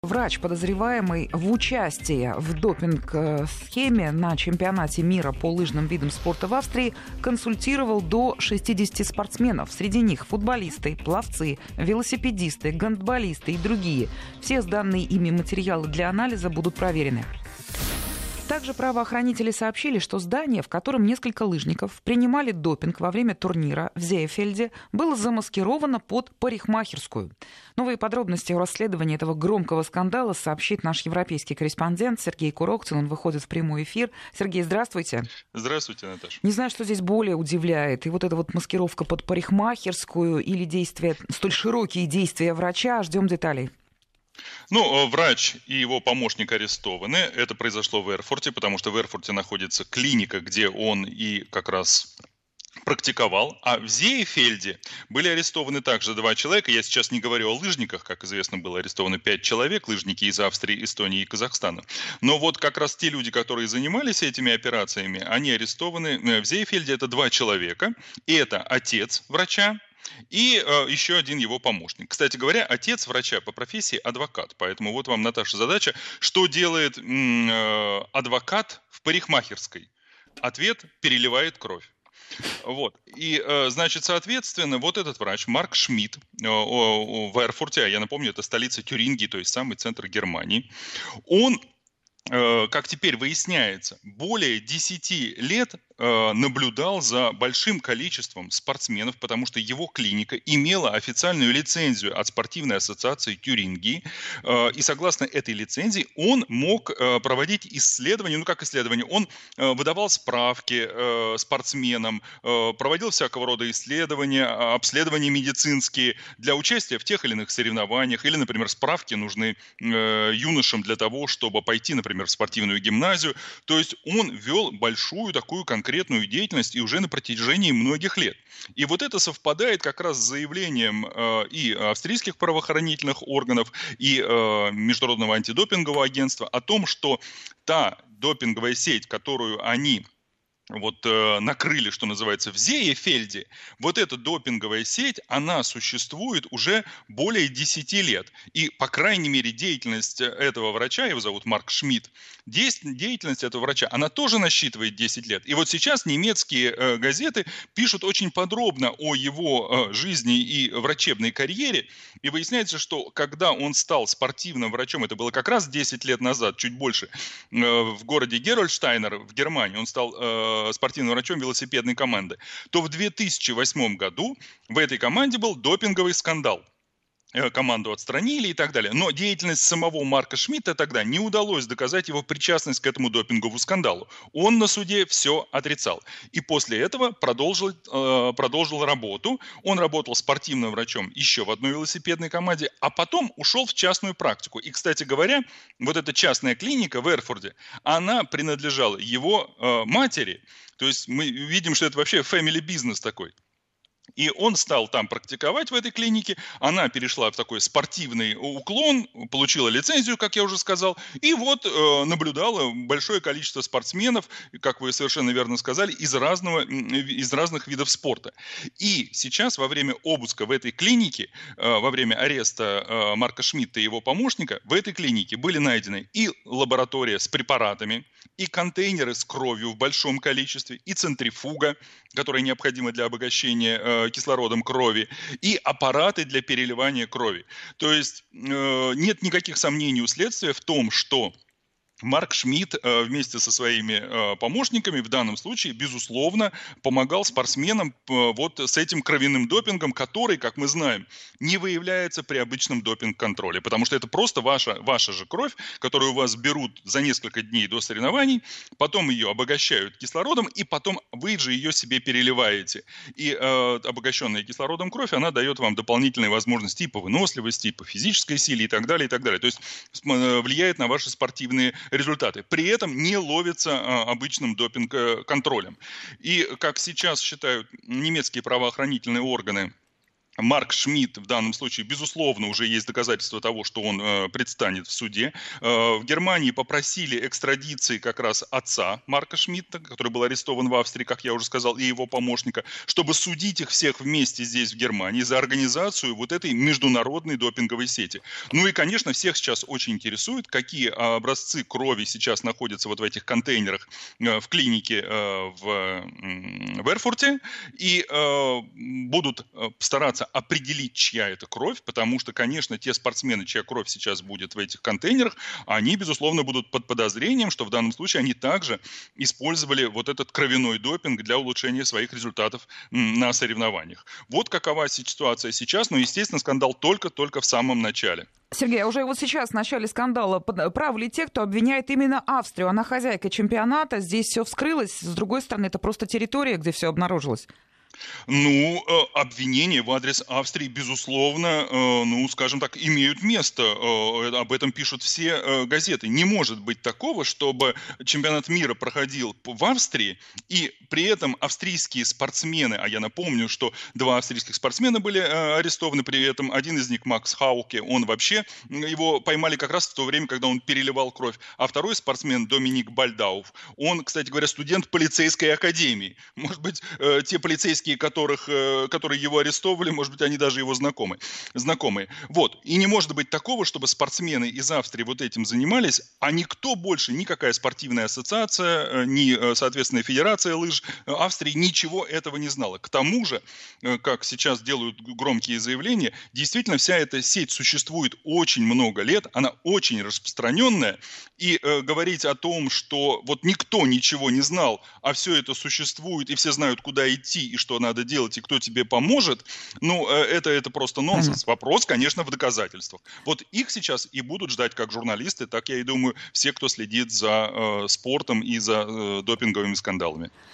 Врач, подозреваемый в участии в допинг-схеме на чемпионате мира по лыжным видам спорта в Австрии, консультировал до 60 спортсменов. Среди них футболисты, пловцы, велосипедисты, гандболисты и другие. Все сданные ими материалы для анализа будут проверены. Также правоохранители сообщили, что здание, в котором несколько лыжников принимали допинг во время турнира в Зеефельде, было замаскировано под парикмахерскую. Новые подробности о расследовании этого громкого скандала сообщит наш европейский корреспондент Сергей Курохтин. Он выходит в прямой эфир. Сергей, здравствуйте. Здравствуйте, Наташа. Не знаю, что здесь более удивляет. И вот эта вот маскировка под парикмахерскую или действия, столь широкие действия врача. Ждем деталей. Врач и его помощник арестованы. Это произошло в Эрфурте, потому что в Эрфурте находится клиника, где он и как раз практиковал. А в Зеефельде были арестованы также 2 человека. Я сейчас не говорю о лыжниках. Как известно, было арестовано 5 человек. Лыжники из Австрии, Эстонии и Казахстана. Но вот как раз те люди, которые занимались этими операциями, они арестованы в Зеефельде. Это 2 человека. И это отец врача и еще один его помощник. Кстати говоря, отец врача по профессии адвокат. Поэтому вот вам, Наташа, задача. Что делает адвокат в парикмахерской? Ответ – переливает кровь. Вот. И, значит, соответственно, вот этот врач, Марк Шмидт, в Эрфурте, я напомню, это столица Тюрингии, то есть самый центр Германии, он, как теперь выясняется, более 10 лет наблюдал за большим количеством спортсменов, потому что его клиника имела официальную лицензию от спортивной ассоциации Тюрингии, и согласно этой лицензии он мог проводить исследования, как исследования, он выдавал справки спортсменам, проводил всякого рода исследования, обследования медицинские для участия в тех или иных соревнованиях, или, например, справки нужны юношам для того, чтобы пойти, например, в спортивную гимназию, то есть он вел большую такую конкретную деятельность и уже на протяжении многих лет. И вот это совпадает как раз с заявлением и австрийских правоохранительных органов, и Международного антидопингового агентства о том, что та допинговая сеть, которую они накрыли, что называется, в Зеефельде, вот эта допинговая сеть, она существует уже более 10 лет. И, по крайней мере, деятельность этого врача, его зовут Марк Шмидт, деятельность этого врача, она тоже насчитывает 10 лет. И вот сейчас немецкие газеты пишут очень подробно о его жизни и врачебной карьере. И выясняется, что когда он стал спортивным врачом, это было как раз 10 лет назад, чуть больше, в городе Герольдштайнер в Германии, он стал спортивным врачом велосипедной команды, то в 2008 году в этой команде был допинговый скандал. Команду отстранили и так далее. Но деятельность самого Марка Шмидта тогда не удалось доказать его причастность к этому допинговому скандалу. Он на суде все отрицал. И после этого продолжил работу. Он работал спортивным врачом еще в одной велосипедной команде, а потом ушел в частную практику. И, кстати говоря, вот эта частная клиника в Эрфурте, она принадлежала его матери. То есть мы видим, что это вообще family бизнес такой. И он стал там практиковать в этой клинике, она перешла в такой спортивный уклон, получила лицензию, как я уже сказал, и вот наблюдала большое количество спортсменов, как вы совершенно верно сказали, из разных видов спорта. И сейчас во время обыска в этой клинике, во время ареста Марка Шмидта и его помощника, в этой клинике были найдены и лаборатория с препаратами, и контейнеры с кровью в большом количестве, и центрифуга, которая необходима для обогащения кислородом крови, и аппараты для переливания крови. То есть нет никаких сомнений у следствия в том, что Марк Шмидт вместе со своими помощниками в данном случае, безусловно, помогал спортсменам вот с этим кровяным допингом, который, как мы знаем, не выявляется при обычном допинг-контроле, потому что это просто ваша же кровь, которую у вас берут за несколько дней до соревнований, потом ее обогащают кислородом, и потом вы же ее себе переливаете. И обогащенная кислородом кровь, она дает вам дополнительные возможности и по выносливости, и по физической силе, и так далее, и так далее. То есть влияет на ваши спортивные результаты. При этом не ловится обычным допинг-контролем. И, как сейчас считают немецкие правоохранительные органы, Марк Шмидт в данном случае, безусловно, уже есть доказательства того, что он предстанет в суде. В Германии попросили экстрадиции как раз отца Марка Шмидта, который был арестован в Австрии, как я уже сказал, и его помощника, чтобы судить их всех вместе здесь, в Германии, за организацию вот этой международной допинговой сети. Ну и, конечно, всех сейчас очень интересует, какие образцы крови сейчас находятся вот в этих контейнерах в клинике в Эрфурте, и будут стараться определить, чья это кровь, потому что, конечно, те спортсмены, чья кровь сейчас будет в этих контейнерах, они, безусловно, будут под подозрением, что в данном случае они также использовали вот этот кровяной допинг для улучшения своих результатов на соревнованиях. Вот какова ситуация сейчас, но, естественно, скандал только-только в самом начале. Сергей, а уже вот сейчас, в начале скандала, правы ли те, кто обвиняет именно Австрию? Она хозяйка чемпионата, здесь все вскрылось, с другой стороны, это просто территория, где все обнаружилось. Ну, обвинения в адрес Австрии, безусловно, ну, скажем так, имеют место. Об этом пишут все газеты. Не может быть такого, чтобы чемпионат мира проходил в Австрии, и при этом австрийские спортсмены, а я напомню, что 2 австрийских спортсмена были арестованы, при этом один из них, Макс Хауке, он вообще, его поймали как раз в то время, когда он переливал кровь, а второй спортсмен, Доминик Бальдауф, он, кстати говоря, студент полицейской академии. Может быть, те полицейские, которые его арестовывали, может быть, они даже его знакомые. Вот. И не может быть такого, чтобы спортсмены из Австрии вот этим занимались, а никто больше, никакая спортивная ассоциация, ни, соответственно, Федерация лыж Австрии ничего этого не знала. К тому же, как сейчас делают громкие заявления, действительно вся эта сеть существует очень много лет, она очень распространенная, и говорить о том, что вот никто ничего не знал, а все это существует, и все знают, куда идти, и что надо делать, и кто тебе поможет, ну, это просто нонсенс. Вопрос, конечно, в доказательствах. Вот их сейчас и будут ждать как журналисты, так, я и думаю, все, кто следит за спортом и за допинговыми скандалами.